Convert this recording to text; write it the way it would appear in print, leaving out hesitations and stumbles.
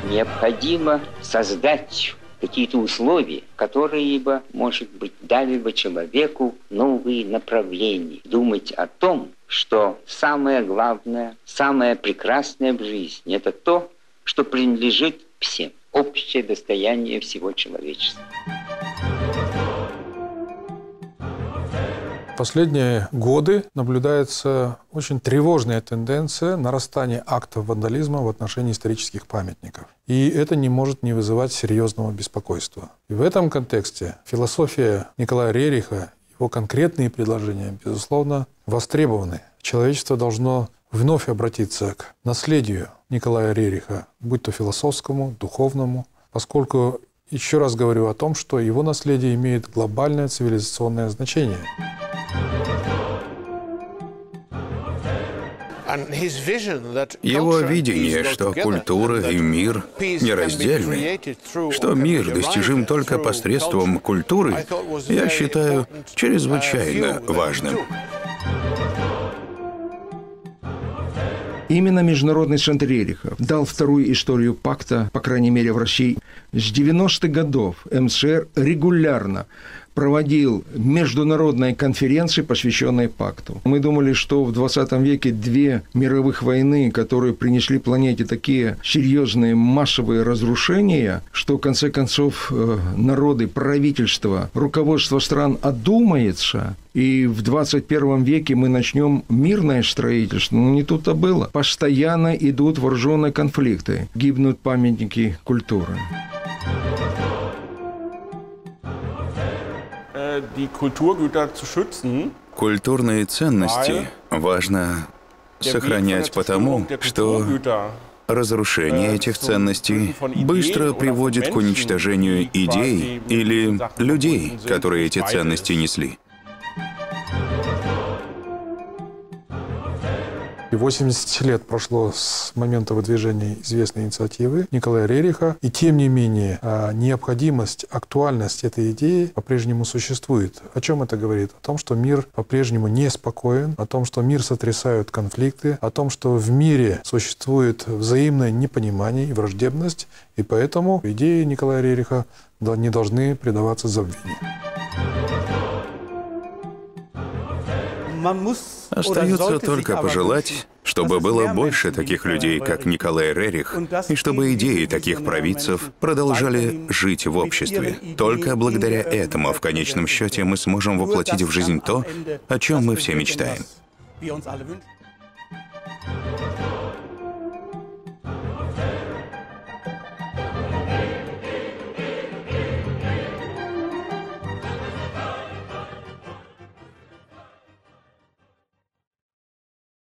Необходимо создать какие-то условия, которые бы, может быть, дали бы человеку новые направления. Думать о том, что самое главное, самое прекрасное в жизни – это то, что принадлежит всем, общее достояние всего человечества. В последние годы наблюдается очень тревожная тенденция нарастания актов вандализма в отношении исторических памятников. И это не может не вызывать серьезного беспокойства. И в этом контексте философия Николая Рериха, его конкретные предложения, безусловно, востребованы. Человечество должно вновь обратиться к наследию Николая Рериха, будь то философскому, духовному, поскольку, еще раз говорю о том, что его наследие имеет глобальное цивилизационное значение. Его видение, что культура и мир нераздельны, что мир достижим только посредством культуры, я считаю чрезвычайно важным. Именно Международный центр Рериха дал вторую историю пакта, по крайней мере в России. С 90-х годов МЦР регулярно проводил международные конференции, посвященные пакту. Мы думали, что в 20 веке две мировых войны, которые принесли планете такие серьезные массовые разрушения, что в конце концов народы, правительства, руководство стран одумается, и в 21 веке мы начнем мирное строительство. Но не тут-то было. Постоянно идут вооруженные конфликты, гибнут памятники культуры. Культурные ценности важно сохранять потому, что разрушение этих ценностей быстро приводит к уничтожению идей или людей, которые эти ценности несли. И 80 лет прошло с момента выдвижения известной инициативы Николая Рериха, и тем не менее необходимость, актуальность этой идеи по-прежнему существует. О чем это говорит? О том, что мир по-прежнему неспокоен, о том, что мир сотрясают конфликты, о том, что в мире существует взаимное непонимание и враждебность, и поэтому идеи Николая Рериха не должны предаваться забвению. Остается только пожелать, чтобы было больше таких людей, как Николай Рерих, и чтобы идеи таких провидцев продолжали жить в обществе. Только благодаря этому, в конечном счете, мы сможем воплотить в жизнь то, о чем мы все мечтаем.